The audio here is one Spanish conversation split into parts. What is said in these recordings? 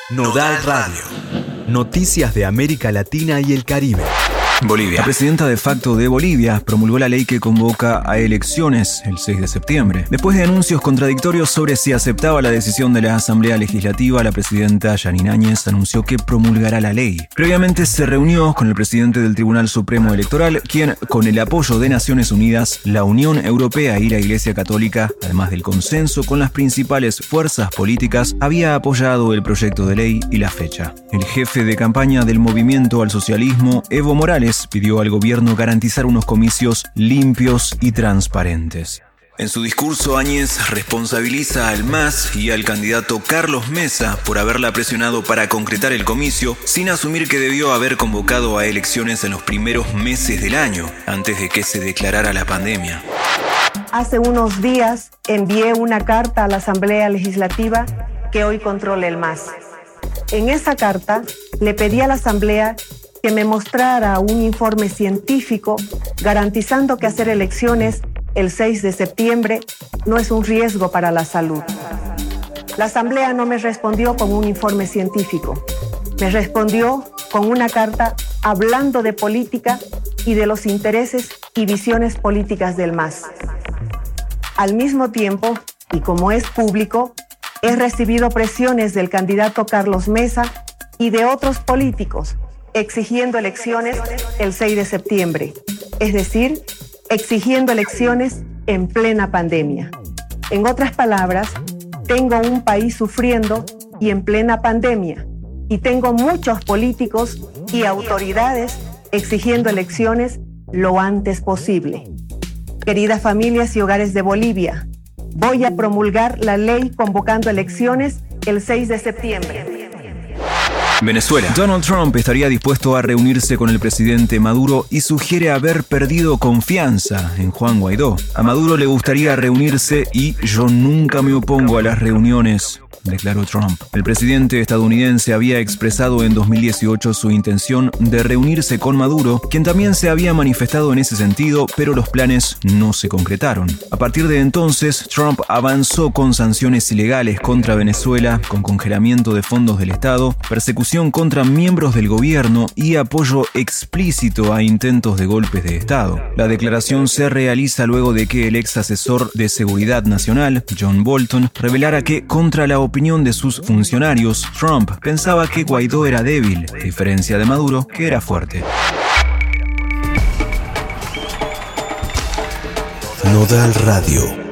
Nodal Radio. Noticias de América Latina y el Caribe. Bolivia. La presidenta de facto de Bolivia promulgó la ley que convoca a elecciones el 6 de septiembre. Después de anuncios contradictorios sobre si aceptaba la decisión de la Asamblea Legislativa, la presidenta Yanine Áñez anunció que promulgará la ley. Previamente se reunió con el presidente del Tribunal Supremo Electoral, quien, con el apoyo de Naciones Unidas, la Unión Europea y la Iglesia Católica, además del consenso con las principales fuerzas políticas, había apoyado el proyecto de ley y la fecha. El jefe de campaña del Movimiento al Socialismo, Evo Morales, pidió al gobierno garantizar unos comicios limpios y transparentes. En su discurso, Áñez responsabiliza al MAS y al candidato Carlos Mesa por haberla presionado para concretar el comicio, sin asumir que debió haber convocado a elecciones en los primeros meses del año, antes de que se declarara la pandemia. Hace unos días envié una carta a la Asamblea Legislativa que hoy controla el MAS. En esa carta le pedí a la Asamblea que me mostrara un informe científico garantizando que hacer elecciones el 6 de septiembre no es un riesgo para la salud. La Asamblea no me respondió con un informe científico, me respondió con una carta hablando de política y de los intereses y visiones políticas del MAS. Al mismo tiempo, y como es público, he recibido presiones del candidato Carlos Mesa y de otros políticos exigiendo elecciones el 6 de septiembre, es decir, exigiendo elecciones en plena pandemia. En otras palabras, tengo un país sufriendo y en plena pandemia, y tengo muchos políticos y autoridades exigiendo elecciones lo antes posible. Queridas familias y hogares de Bolivia, voy a promulgar la ley convocando elecciones el 6 de septiembre. Venezuela. Donald Trump estaría dispuesto a reunirse con el presidente Maduro y sugiere haber perdido confianza en Juan Guaidó. A Maduro le gustaría reunirse y yo nunca me opongo a las reuniones, declaró Trump. El presidente estadounidense había expresado en 2018 su intención de reunirse con Maduro, quien también se había manifestado en ese sentido, pero los planes no se concretaron. A partir de entonces, Trump avanzó con sanciones ilegales contra Venezuela, con congelamiento de fondos del Estado, persecución contra miembros del gobierno y apoyo explícito a intentos de golpes de Estado. La declaración se realiza luego de que el ex asesor de Seguridad Nacional, John Bolton, revelara que, contra la opinión de sus funcionarios, Trump pensaba que Guaidó era débil, a diferencia de Maduro, que era fuerte. Nodal Radio.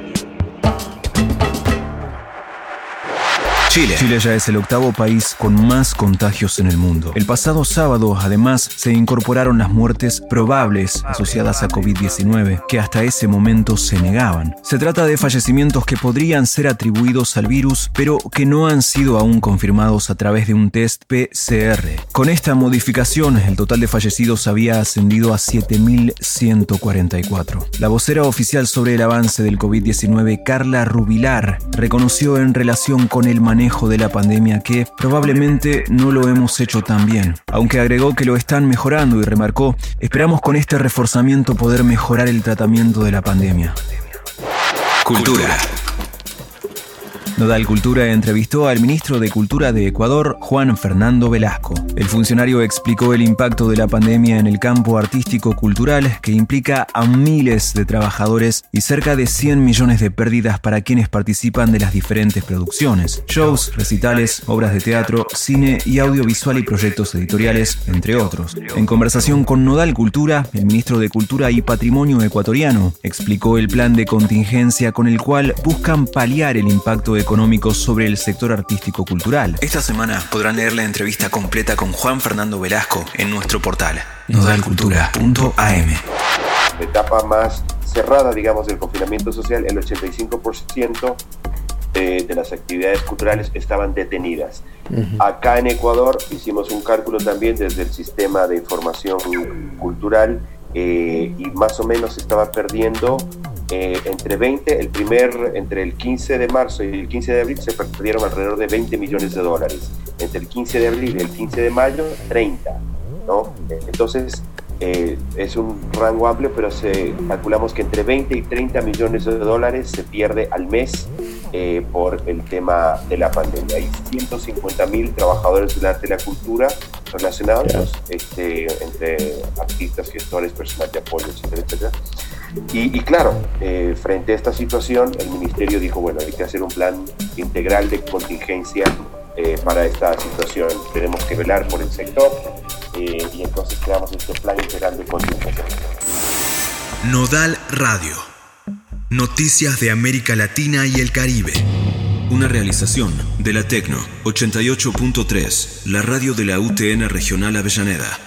Chile ya es el octavo país con más contagios en el mundo. El pasado sábado, además, se incorporaron las muertes probables asociadas a COVID-19, que hasta ese momento se negaban. Se trata de fallecimientos que podrían ser atribuidos al virus, pero que no han sido aún confirmados a través de un test PCR. Con esta modificación, el total de fallecidos había ascendido a 7.144. La vocera oficial sobre el avance del COVID-19, Carla Rubilar, reconoció en relación con el manejo de la pandemia que probablemente no lo hemos hecho tan bien, aunque agregó que lo están mejorando y remarcó: esperamos con este reforzamiento poder mejorar el tratamiento de la pandemia. Cultura. Nodal Cultura entrevistó al ministro de Cultura de Ecuador, Juan Fernando Velasco. El funcionario explicó el impacto de la pandemia en el campo artístico-cultural, que implica a miles de trabajadores y cerca de 100 millones de pérdidas para quienes participan de las diferentes producciones: shows, recitales, obras de teatro, cine y audiovisual y proyectos editoriales, entre otros. En conversación con Nodal Cultura, el ministro de Cultura y Patrimonio ecuatoriano explicó el plan de contingencia con el cual buscan paliar el impacto económico sobre el sector artístico-cultural. Esta semana podrán leer la entrevista completa con Juan Fernando Velasco en nuestro portal nodalcultura.am. La etapa más cerrada, digamos, del confinamiento social, el 85% de las actividades culturales estaban detenidas. Acá en Ecuador hicimos un cálculo también desde el sistema de información cultural y más o menos se estaba perdiendo entre el 15 de marzo y el 15 de abril se perdieron alrededor de 20 millones de dólares. Entre el 15 de abril y el 15 de mayo, 30, ¿no? Entonces, es un rango amplio, pero calculamos que entre 20 y 30 millones de dólares se pierde al mes por el tema de la pandemia. Hay 150.000 trabajadores del arte y la cultura relacionados, entre artistas, gestores, personal de apoyo, etcétera, etcétera. Y claro, frente a esta situación, el ministerio dijo, bueno, hay que hacer un plan integral de contingencia para esta situación. Tenemos que velar por el sector y entonces creamos este plan integral de contingencia. Nodal Radio. Noticias de América Latina y el Caribe. Una realización de la Tecno 88.3, la radio de la UTN Regional Avellaneda.